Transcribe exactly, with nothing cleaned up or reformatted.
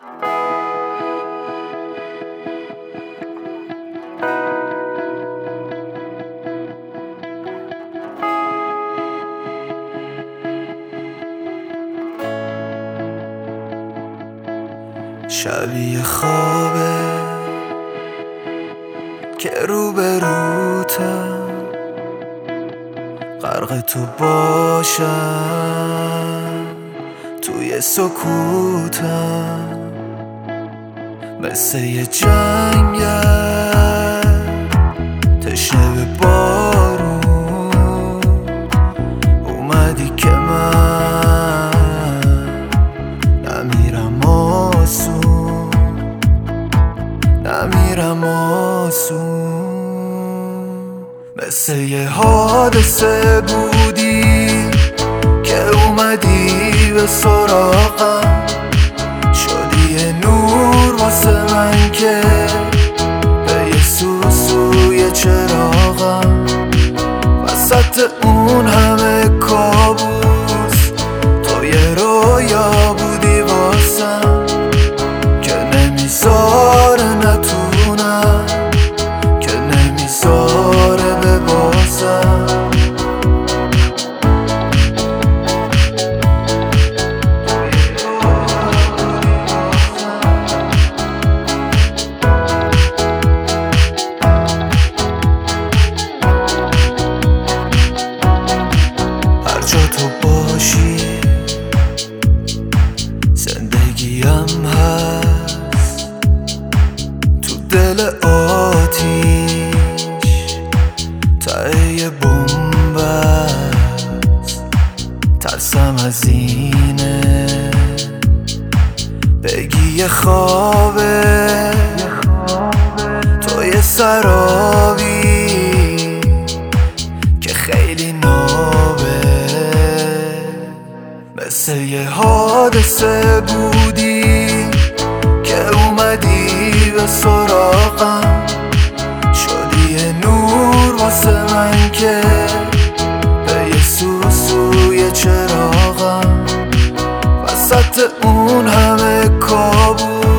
شبیه خوابه که روبروتم، غرق تو باشم توی سکوتم، مثل یه جنگل تشنه به بارون اومدی که من نمیرم آسون، نمیرم آسون. مثل یه حادثه بودی که اومدی به سراغم، شدی یه نور واسه من که به یه سوسوی چراغم، وسط اون همه کابوس تو یه رویا بودی واسم که نمیذاره نتونم، که نمیذاره ببازم. هر جا تو باشی زندگیم هست، تو دل آتیش ته یه بمب است. ترسم از اینه بگی یه خوابه، تو یه سرابی که خیلی نابه، مثل یه حادثه بودی که اومدی به سراغم، شدی یه نور واسه من که به یه سوسوی چراغم، وسط اون همه کابوس